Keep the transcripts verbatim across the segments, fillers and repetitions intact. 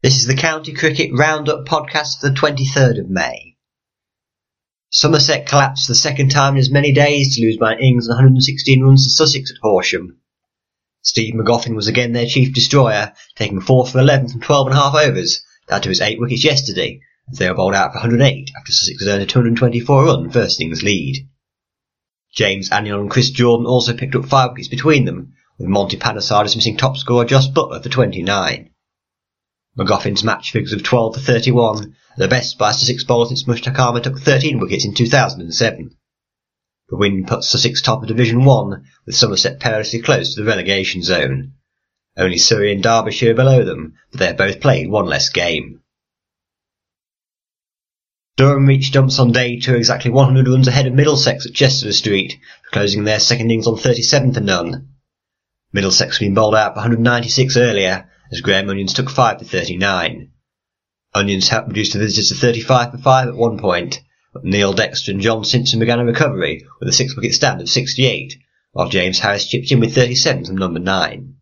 This is the County Cricket Roundup podcast for the twenty-third of May. Somerset collapsed for the second time in as many days to lose by an innings and one hundred sixteen runs to Sussex at Horsham. Steve McGoffin was again their chief destroyer, taking four for eleven from twelve and a half overs, down to his eight wickets yesterday, as they were bowled out for one hundred eight after Sussex had earned a two hundred twenty-four run first innings lead. James Annion and Chris Jordan also picked up five wickets between them, with Monty Panesar missing top scorer Josh Buttler for twenty-nine. McGoffin's match figures of twelve for thirty-one, the best by Sussex bowler since Mushtaq Ahmed took thirteen wickets in two thousand seven. The win puts Sussex top of Division one, with Somerset perilously close to the relegation zone. Only Surrey and Derbyshire below them, but they have both played one less game. Durham reached dumps on day two exactly one hundred runs ahead of Middlesex at Chester Street, closing their second innings on thirty-seven for none. Middlesex had been bowled out for one hundred ninety-six earlier, as Graham Onions took five for thirty-nine. Onions helped reduce the visitors to thirty-five for five at one point, but Neil Dexter and John Simpson began a recovery with a six-wicket stand of sixty-eight, while James Harris chipped in with thirty-seven from number nine.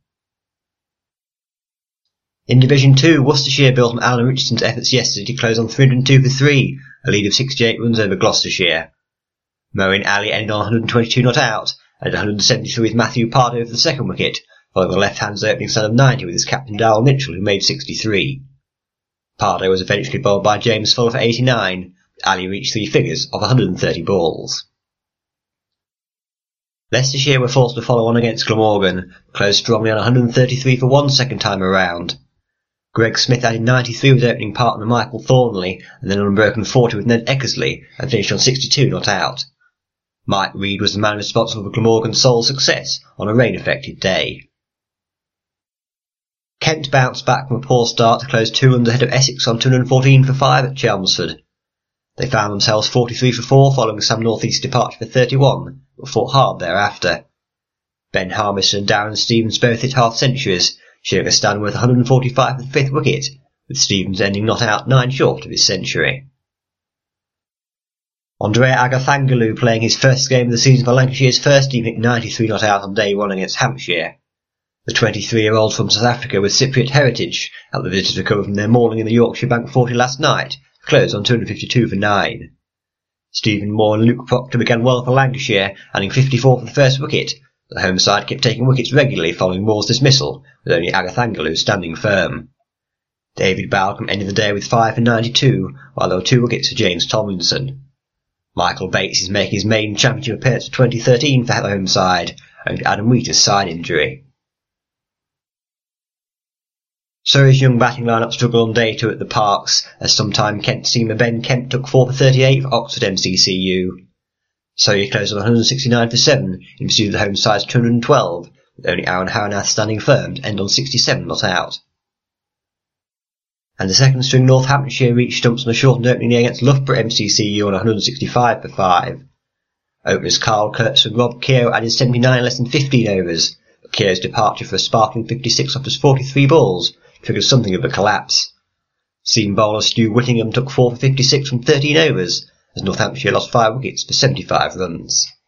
In Division two, Worcestershire built on Alan Richardson's efforts yesterday to close on three hundred two for three, a lead of sixty-eight runs over Gloucestershire. Moeen Ali ended on one hundred twenty-two not out, and one hundred seventy-three with Matthew Pardo for the second wicket, following the left-hand's opening stand of ninety with his captain Darrell Mitchell, who made sixty-three. Pardo was eventually bowled by James Fuller for eighty-nine, but Ali reached three figures of one hundred thirty balls. Leicestershire were forced to follow on against Glamorgan, but closed strongly on one hundred thirty-three for one second time around. Greg Smith added ninety-three with opening partner Michael Thornley, and then an unbroken forty with Ned Eckersley, and finished on sixty-two not out. Mike Reed was the man responsible for Glamorgan's sole success on a rain-affected day. Kent bounced back from a poor start to close two runs ahead of Essex on two hundred fourteen for five at Chelmsford. They found themselves forty-three for four following Sam Northeast's departure for thirty-one, but fought hard thereafter. Ben Harmison and Darren Stevens both hit half-centuries, sharing a stand worth one hundred forty-five for the fifth wicket, with Stevens ending not out nine short of his century. Andrea Agathangalu playing his first game of the season for Lancashire's first team hit ninety-three not out on day one against Hampshire. The twenty-three-year-old from South Africa with Cypriot heritage helped the visitors recover from their mauling in the Yorkshire Bank forty last night, closed on two hundred fifty-two for nine. Stephen Moore and Luke Proctor began well for Lancashire, adding fifty-four for the first wicket. The home side kept taking wickets regularly following Moore's dismissal, with only Agathangalu standing firm. David Balcombe ended the day with five for ninety-two, while there were two wickets for James Tomlinson. Michael Bates is making his maiden championship appearance for twenty thirteen for the home side, owing to Adam Wheater's side injury. Surrey's young batting line-up struggled on day two at the Parks, as sometime Kent seamer Ben Kemp took four for thirty-eight for Oxford M C C U. Surrey closed on one hundred sixty-nine for seven in pursuit of the home side's two hundred twelve, with only Aaron Haranath standing firm to end on sixty-seven not out. And the second string Northamptonshire reached stumps on a shortened opening day against Loughborough M C C U on one hundred sixty-five for five. Openers Carl Kurtz and Rob Keogh added seventy-nine in less than fifteen overs, but Keogh's departure for a sparkling fifty-six off his forty-three balls triggered something of a collapse. Seam bowler Stu Whittingham took four for fifty-six from thirteen overs, as Northamptonshire lost five wickets for seventy-five runs.